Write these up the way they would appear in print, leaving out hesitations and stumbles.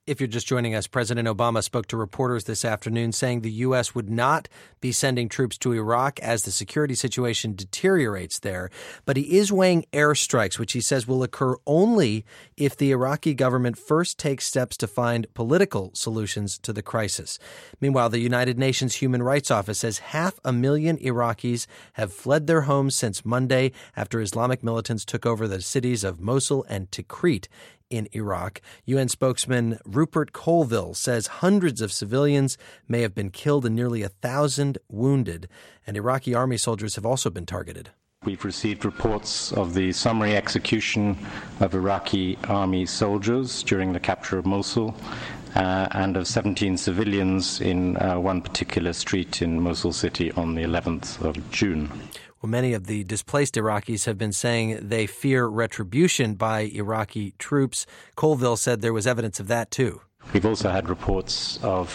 If you're just joining us, President Obama spoke to reporters this afternoon saying the U.S. would not be sending troops to Iraq as the security situation deteriorates there. But he is weighing airstrikes, which he says will occur only if the Iraqi government first takes steps to find political solutions to the crisis. Meanwhile, the United Nations Human Rights Office says 500,000 Iraqis have fled their homes since Monday after Islamic militants took over the cities of Mosul and Tikrit in Iraq. UN spokesman Rupert Colville says hundreds of civilians may have been killed and nearly 1,000 wounded, and Iraqi army soldiers have also been targeted. We've received reports of the summary execution of Iraqi army soldiers during the capture of Mosul and of 17 civilians in one particular street in Mosul city on the 11th of June. Well, many of the displaced Iraqis have been saying they fear retribution by Iraqi troops. Colville said there was evidence of that, too. We've also had reports of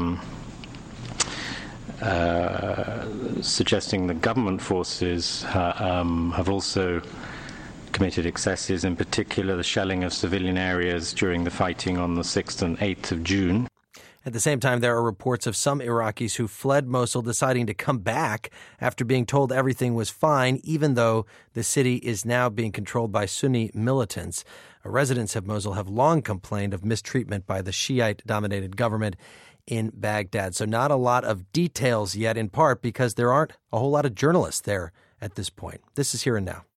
suggesting the government forces have also committed excesses, in particular the shelling of civilian areas during the fighting on the 6th and 8th of June. At the same time, there are reports of some Iraqis who fled Mosul deciding to come back after being told everything was fine, even though the city is now being controlled by Sunni militants. Residents of Mosul have long complained of mistreatment by the Shiite-dominated government in Baghdad. So not a lot of details yet, in part because there aren't a whole lot of journalists there at this point. This is Here and Now.